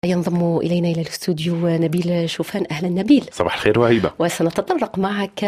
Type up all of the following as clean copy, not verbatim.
ينضم إلينا إلى الاستوديو نبيل شوفان. أهلا نبيل. صباح الخير وهيبة. وسنتطرق معك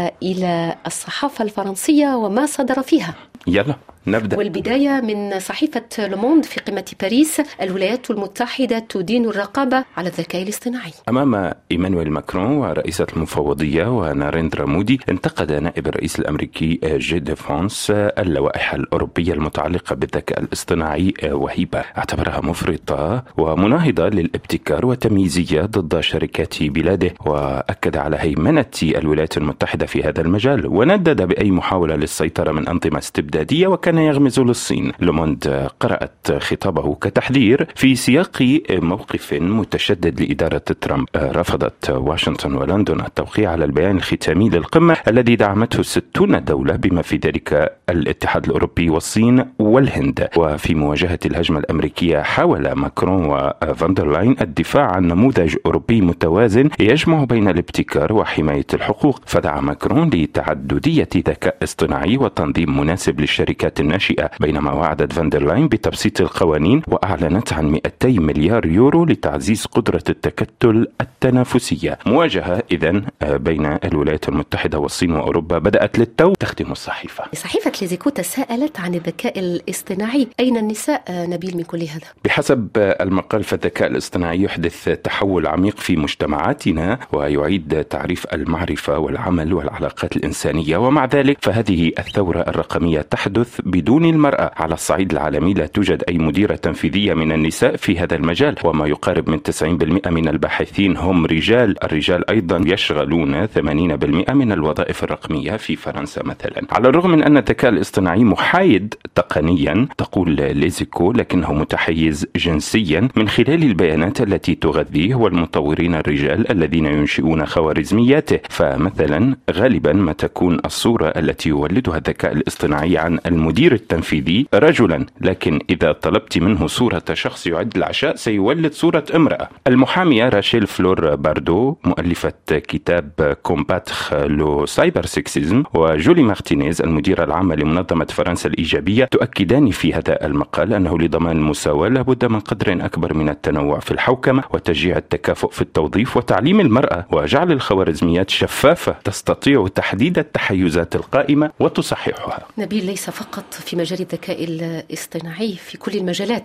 إلى الصحافة الفرنسية وما صدر فيها. يلا نبدأ. والبداية من صحيفة لوموند في قمة باريس: الولايات المتحدة تدين الرقابة على الذكاء الاصطناعي. أمام إيمانويل ماكرون ورئيسة المفوضية وناريندرا مودي، انتقد نائب الرئيس الأمريكي جي دي فرانس اللوائح الأوروبية المتعلقة بالذكاء الاصطناعي وهيبة، اعتبرها مفرطة ومناهضة للابتكار وتمييزية ضد شركات بلاده، وأكد على هيمنة الولايات المتحدة في هذا المجال، وندد بأي محاولة للسيطرة من أنظمة استبدادية وكان يغمز للصين. لوموند قرأت خطابه كتحذير في سياق موقف متشدد لإدارة ترامب. رفضت واشنطن ولندن التوقيع على البيان الختامي للقمة الذي دعمته 60 دولة بما في ذلك الاتحاد الأوروبي والصين والهند. وفي مواجهة الهجمة الأمريكية حاول ماكرون وفاندرلاين الدفاع عن نموذج أوروبي متوازن يجمع بين الابتكار وحماية الحقوق، فدعا ماكرون لتعددية ذكاء اصطناعي وتنظيم مناسب للشركات الناشئة، بينما وعدت فاندرلاين بتبسيط القوانين وأعلنت عن 200 مليار يورو لتعزيز قدرة التكتل التنافسية. مواجهة إذن بين الولايات المتحدة والصين وأوروبا بدأت للتو. تختم الصحيفة. صحيفة ليزيكو تساءلت عن الذكاء الاصطناعي: أين النساء نبيل من كل هذا؟ بحسب المقال فالذكاء الاصطناعي يحدث تحول عميق في مجتمعاتنا ويعيد تعريف المعرفة والعمل والعلاقات الإنسانية، ومع ذلك فهذه الثورة الرقمية تحدث بدون المرأة. على الصعيد العالمي لا توجد أي مديرة تنفيذية من النساء في هذا المجال، وما يقارب من 90% من الباحثين هم رجال. الرجال أيضا يشغلون 80% من الوظائف الرقمية في فرنسا مثلا. على الرغم من أن الذكاء الاصطناعي محايد تقنيا تقول ليزيكو، لكنه متحيز جنسيا من خلال البيانات التي تغذيه والمطورين الرجال الذين ينشئون خوارزمياته. فمثلا غالبا ما تكون الصورة التي يولدها الذكاء الاصطناعي عن المدير التنفيذي رجلا، لكن إذا طلبت منه صورة شخص يعد العشاء سيولد صورة امرأة. المحامية راشيل فلور باردو مؤلفة كتاب كومباتخ لو سايبر سيكسيزم وجولي مارتينيز المديرة العامة لمنظمة فرنسا الإيجابية تؤكدان في هذا المقال أنه لضمان المساواة لابد من قدر أكبر من التنوع في الحوكمة وتشجيع التكافؤ في التوظيف وتعليم المرأة وجعل الخوارزميات شفافة تستطيع تحديد التحيزات القائمة وتصححها. نبيل، ليس فقط في مجال الذكاء الاصطناعي، في كل المجالات.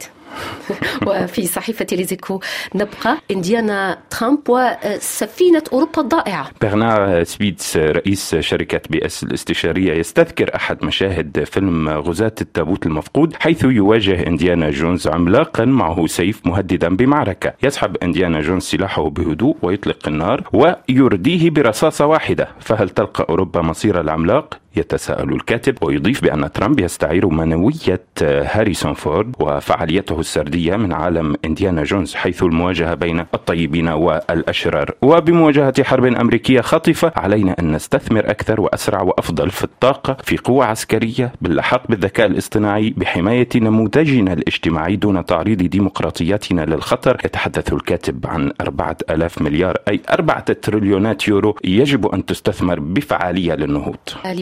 وفي صحيفة ليزيكو نبقى: إنديانا ترامب وسفينة أوروبا الضائعة. برنار سبيتس رئيس شركة بي اس الاستشارية يستذكر أحد مشاهد فيلم غزاة التابوت المفقود، حيث يواجه إنديانا جونز عملاقا معه سيف مهددا بمعركة. يسحب إنديانا جونز سلاحه بهدوء ويطلق النار ويرديه برصاصة واحدة. فهل تلقى أوروبا مصير العملاق؟ يتساءل الكاتب، ويضيف بأن ترامب يستعير منوية هاريسون فورد وفعاليته السردية من عالم إنديانا جونز، حيث المواجهة بين الطيبين والأشرار. وبمواجهة حرب أمريكية خاطفة علينا أن نستثمر أكثر وأسرع وأفضل في الطاقة، في قوة عسكرية، باللحاق بالذكاء الاصطناعي، بحماية نموذجنا الاجتماعي دون تعريض ديمقراطياتنا للخطر. يتحدث الكاتب عن 4000 مليار أي 4 تريليونات يورو يجب أن تستثمر بفعالية للنهوض.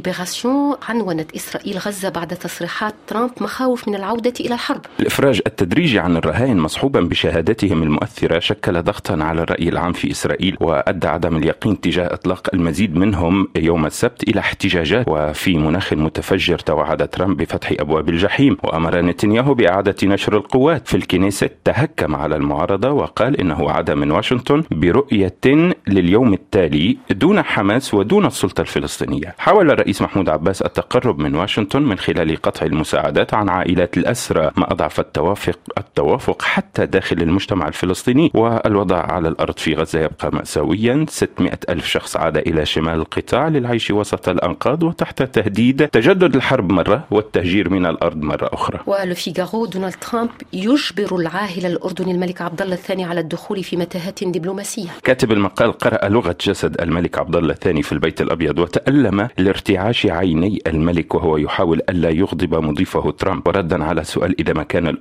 عنونت إسرائيل غزة بعد تصريحات ترامب مخاوف من العودة إلى الحرب. الإفراج التدريجي عن الرهائن مصحوبا بشهادتهم المؤثرة شكل ضغطا على الرأي العام في إسرائيل، وأدى عدم اليقين تجاه إطلاق المزيد منهم يوم السبت إلى احتجاجات. وفي مناخ متفجر توعد ترامب بفتح أبواب الجحيم، وأمر نتنياهو بإعادة نشر القوات. في الكنيسة تهكم على المعارضة وقال إنه عاد من واشنطن برؤية لليوم التالي دون حماس ودون السلطة الفلسطينية. حاول الرئيس محمود عباس التقرب من واشنطن من خلال قطع المساعدات عن عائلات الأسرى، ما أضعف التوافق حتى داخل المجتمع الفلسطيني. والوضع على الأرض في غزة يبقى مأساويا. 600 ألف شخص عاد إلى شمال القطاع للعيش وسط الأنقاض وتحت تهديد تجدد الحرب مرة والتهجير من الأرض مرة أخرى. ولفيغارو: دونالد ترامب يجبر العاهل الأردني الملك عبد الله الثاني على الدخول في متاهات دبلوماسية. كاتب المقال قرأ لغة جسد الملك عبد الله الثاني في البيت الأبيض وتألم لارتعاش عيني الملك وهو يحاول ألا يغضب مضيفه ترامب. وردا على سؤال إذا ما كان الأردن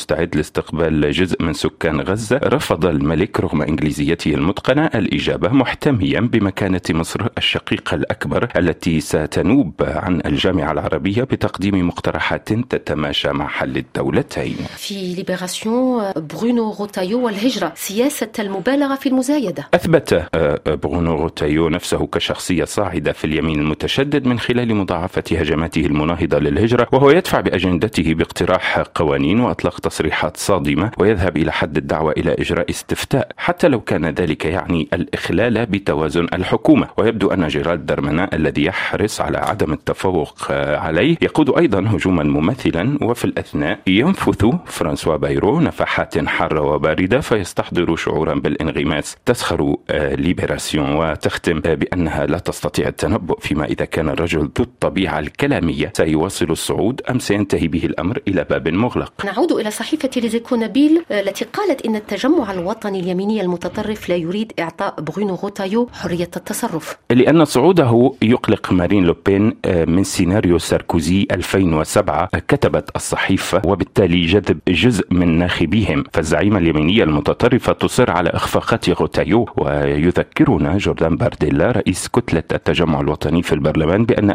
مستعد لاستقبال جزء من سكان غزة، رفض الملك رغم إنجليزيته المتقنة الإجابة، محتميا بمكانة مصر الشقيقة الأكبر التي ستنوب عن الجامعة العربية بتقديم مقترحات تتماشى مع حل الدولتين. في ليبراسيون برونو روتايو والهجرة، سياسة المبالغة في المزايدة. أثبت برونو روتايو نفسه كشخصية صاعدة في اليمين المتشدد من خلال مضاعفة هجماته المناهضة للهجرة، وهو يدفع بأجندته باقتراح قوانين وأطلق تصريحات صادمة، ويذهب إلى حد الدعوة إلى إجراء استفتاء حتى لو كان ذلك يعني الإخلال بتوازن الحكومة. ويبدو أن جيرالد دارمانان الذي يحرص على عدم التفوق عليه يقود أيضا هجوما مماثلا، وفي الأثناء ينفث فرانسوا بايرو نفحات حارة وباردة فيستحضر شعورا بالانغماس. تسخر ليبراسيون وتختم بأنها لا تستطيع التنبؤ فيما إذا كان الرجل ذو الطبيعة الكلامية سيواصل الصعود أم سينتهي به الأمر إلى باب مغلق. نعود إلى صحيفة ليزيكو نبيل التي قالت إن التجمع الوطني اليميني المتطرف لا يريد إعطاء برونو روتايو حرية التصرف، لأن صعوده يقلق مارين لوبين من سيناريو ساركوزي 2007. كتبت الصحيفة وبالتالي جذب جزء من ناخبيهم، فالزعيمة اليمينية المتطرفة تصر على إخفاقات روتايو. ويذكرنا جوردان بارديلا رئيس كتلة التجمع الوطني في البرلمان بأن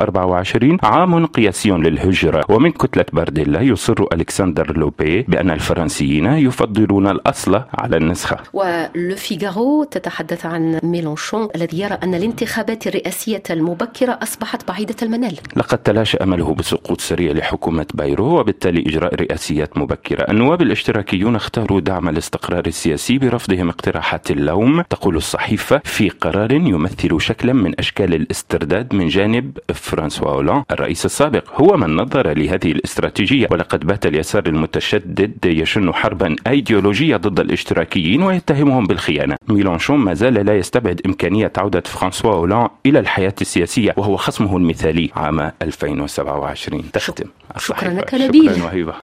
2024 عام قياسي للهجرة، ومن كتلة بارديلا يصر ألكسندر لوبي بأن الفرنسيين يفضلون الأصل على النسخة. ولو فيغارو تتحدث عن ميلانشون الذي يرى أن الانتخابات الرئاسية المبكرة أصبحت بعيدة المنال. لقد تلاشى أمله بسقوط سريع لحكومة بايرو وبالتالي إجراء رئاسيات مبكرة. النواب الاشتراكيون اختاروا دعم الاستقرار السياسي برفضهم اقتراحات اللوم. تقول الصحيفة في قرار يمثل شكلا من أشكال الاسترداد من جانب فرانسوا هولاند الرئيس السابق، هو من نظر لهذه الاستراتيجية. ولقد بات اليسار المتشدد يشن حربا أيديولوجية ضد الاشتراكيين ويتهمهم بالخيانة. ميلانشون ما زال لا يستبعد إمكانية عودة فرانسوا هولاند إلى الحياة السياسية، وهو خصمه المثالي عام 2027. تختم. شكرا لك نبيل. شكرا وهيبة.